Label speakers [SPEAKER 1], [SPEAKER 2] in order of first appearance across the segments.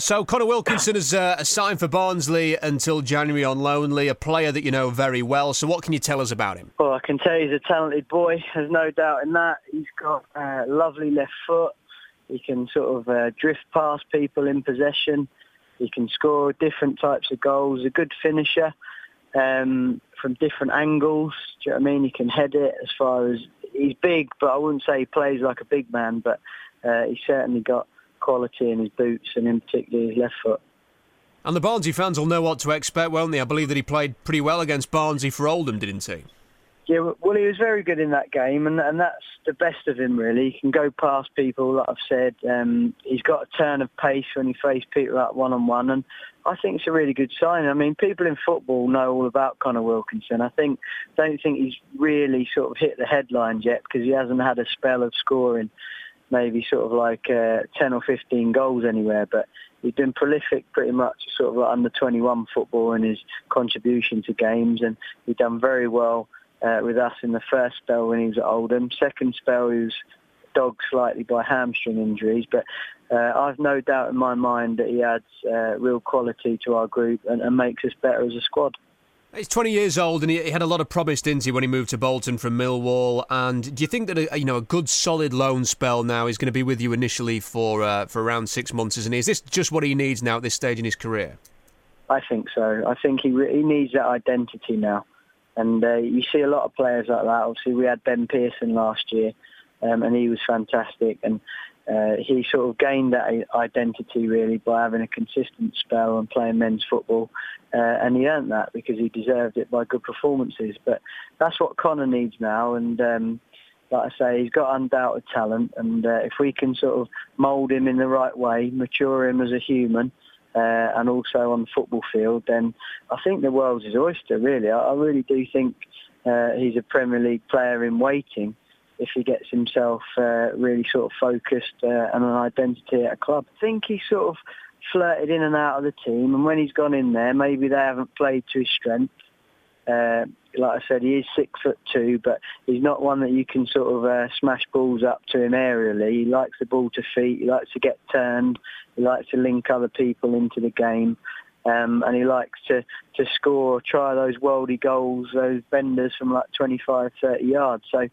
[SPEAKER 1] So Connor Wilkinson has signed for Barnsley until January on loan, a player that you know very well. So what can you tell us about him?
[SPEAKER 2] Well, I can tell you he's a talented boy. There's no doubt in that. He's got a lovely left foot. He can sort of drift past people in possession. He can score different types of goals. A good finisher from different angles. Do you know what I mean? He can head it as far as... He's big, but I wouldn't say he plays like a big man, but he's certainly got quality in his boots and in particular his left foot.
[SPEAKER 1] And the Barnsley fans will know what to expect, won't they? I believe that he played pretty well against Barnsley for Oldham, didn't he?
[SPEAKER 2] Yeah, well, he was very good in that game, and that's the best of him, really. He can go past people, like I've said. He's got a turn of pace when he faces people up one-on-one, and I think it's a really good sign. I mean, people in football know all about Connor Wilkinson. I don't think he's really sort of hit the headlines yet because he hasn't had a spell of scoring maybe sort of like 10 or 15 goals anywhere, but he's been prolific pretty much sort of like under 21 football in his contribution to games, and he's done very well with us in the first spell when he was at Oldham. Second spell he was dogged slightly by hamstring injuries, but I've no doubt in my mind that he adds real quality to our group and makes us better as a squad.
[SPEAKER 1] He's 20 years old and he had a lot of promise, didn't he, when he moved to Bolton from Millwall? And do you think that a good solid loan spell now is going to be with you initially for around 6 months, isn't he? Is this just what he needs now at this stage in his career?
[SPEAKER 2] I think so. I think he needs that identity now. And you see a lot of players like that. Obviously, we had Ben Pearson last year, and he was fantastic. And he sort of gained that identity, really, by having a consistent spell and playing men's football. And he earned that because he deserved it by good performances. But that's what Connor needs now. And like I say, he's got undoubted talent. And if we can sort of mould him in the right way, mature him as a human, and also on the football field, then I think the world's his oyster, really. I really do think he's a Premier League player in waiting if he gets himself really sort of focused and an identity at a club. I think he sort of flirted in and out of the team, and when he's gone in there, maybe they haven't played to his strength. Like I said, he is 6'2", but he's not one that you can sort of smash balls up to him aerially. He likes the ball to feet, he likes to get turned, he likes to link other people into the game, and he likes to score, try those worldy goals, those benders from like 25, 30 yards. So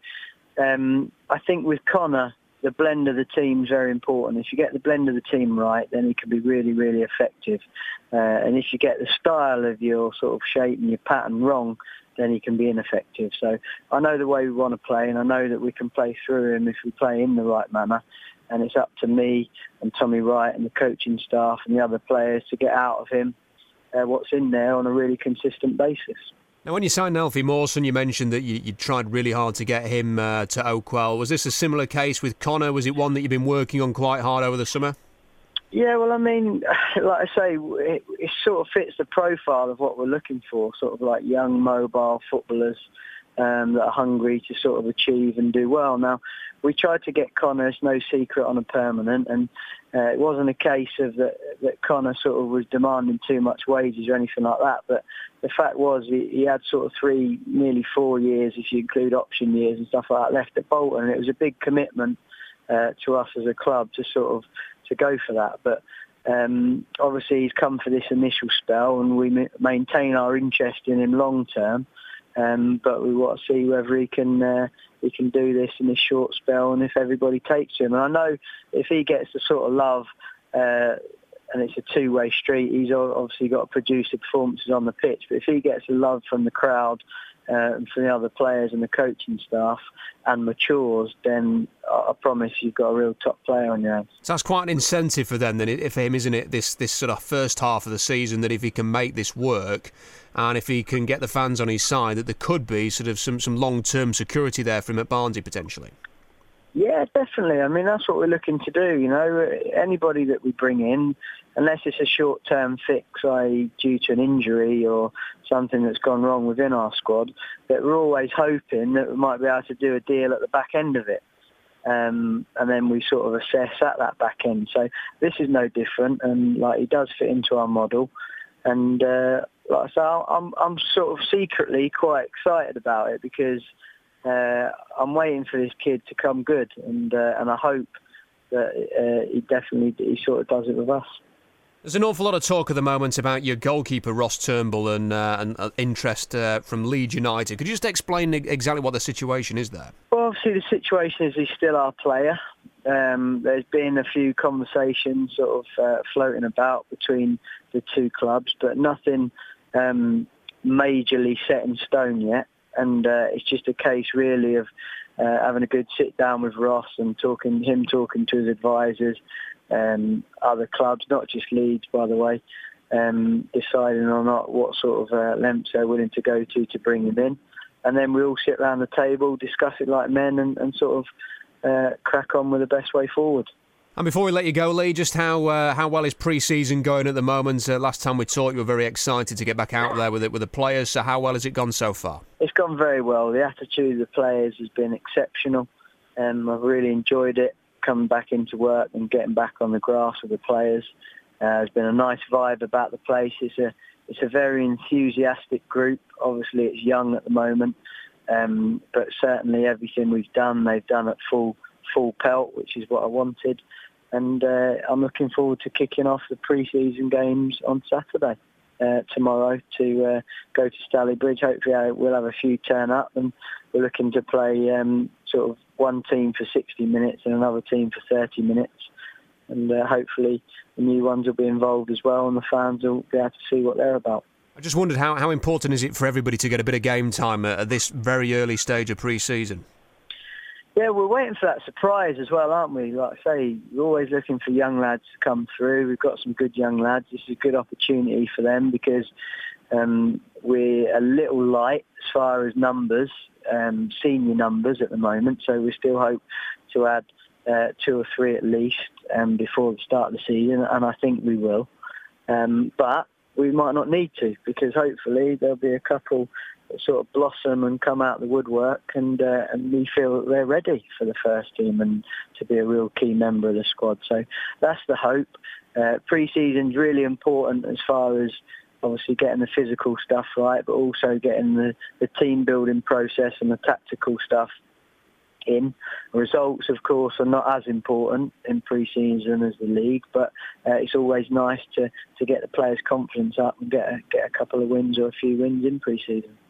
[SPEAKER 2] I think with Connor, the blend of the team is very important. If you get the blend of the team right, then he can be really, really effective. And if you get the style of your sort of shape and your pattern wrong, then he can be ineffective. So I know the way we want to play, and I know that we can play through him if we play in the right manner. And it's up to me and Tommy Wright and the coaching staff and the other players to get out of him what's in there on a really consistent basis.
[SPEAKER 1] Now, when you signed Alfie Mawson, you mentioned that you tried really hard to get him to Oakwell. Was this a similar case with Connor? Was it one that you've been working on quite hard over the summer?
[SPEAKER 2] Yeah, well, I mean, like I say, it sort of fits the profile of what we're looking for, sort of like young, mobile footballers that are hungry to sort of achieve and do well. Now, we tried to get Connor, it's no secret, on a permanent, and it wasn't a case of that Connor sort of was demanding too much wages or anything like that, but the fact was he had sort of 3, nearly 4 years, if you include option years and stuff like that, left at Bolton, and it was a big commitment to us as a club to sort of to go for that. But obviously he's come for this initial spell, and we maintain our interest in him long term. But we want to see whether he can do this in this short spell, and if everybody takes him. And I know if he gets the sort of love, and it's a two-way street, he's obviously got to produce the performances on the pitch. But if he gets the love from the crowd and from the other players and the coaching staff and matures, then I promise you've got a real top player on your hands.
[SPEAKER 1] So that's quite an incentive for them, then, for him, isn't it? This sort of first half of the season, that if he can make this work, and if he can get the fans on his side, that there could be sort of some long-term security there for him at Barnsley potentially.
[SPEAKER 2] Yeah, definitely. I mean, that's what we're looking to do. You know, anybody that we bring in, unless it's a short-term fix, i.e. due to an injury or something that's gone wrong within our squad, that we're always hoping that we might be able to do a deal at the back end of it. And then we sort of assess at that back end. So this is no different, and like, he does fit into our model. And like I say, I'm sort of secretly quite excited about it, because I'm waiting for this kid to come good, and I hope that he sort of does it with us.
[SPEAKER 1] There's an awful lot of talk at the moment about your goalkeeper Ross Turnbull and interest from Leeds United. Could you just explain exactly what the situation is there?
[SPEAKER 2] Well, obviously the situation is he's still our player. There's been a few conversations sort of floating about between the two clubs, but nothing majorly set in stone yet. And it's just a case really of having a good sit down with Ross and talking to his advisors, other clubs, not just Leeds, by the way, deciding or not what sort of lengths they're willing to go to bring him in. And then we all sit around the table, discuss it like men and sort of crack on with the best way forward.
[SPEAKER 1] And before we let you go, Lee, just how well is pre-season going at the moment? Last time we talked, you were very excited to get back out there with the players. So how well has it gone so far?
[SPEAKER 2] It's gone very well. The attitude of the players has been exceptional. I've really enjoyed it, coming back into work and getting back on the grass with the players. There's been a nice vibe about the place. It's a very enthusiastic group. Obviously, it's young at the moment, but certainly everything we've done, they've done at full pelt, which is what I wanted. And I'm looking forward to kicking off the pre-season games on Saturday, tomorrow, to go to Stalybridge. Hopefully we'll have a few turn up, and we're looking to play sort of one team for 60 minutes and another team for 30 minutes. And hopefully the new ones will be involved as well, and the fans will be able to see what they're about.
[SPEAKER 1] I just wondered how important is it for everybody to get a bit of game time at this very early stage of pre-season?
[SPEAKER 2] Yeah, we're waiting for that surprise as well, aren't we? Like I say, we're always looking for young lads to come through. We've got some good young lads. This is a good opportunity for them because we're a little light as far as numbers, senior numbers at the moment. So we still hope to add 2 or 3 at least before the start of the season, and I think we will. But we might not need to, because hopefully there'll be a couple that sort of blossom and come out the woodwork, and we feel that they're ready for the first team and to be a real key member of the squad. So that's the hope. Pre-season's really important as far as obviously getting the physical stuff right, but also getting the team building process and the tactical stuff in. Results, of course, are not as important in pre-season as the league, but it's always nice to get the players' confidence up and get a couple of wins or a few wins in pre-season.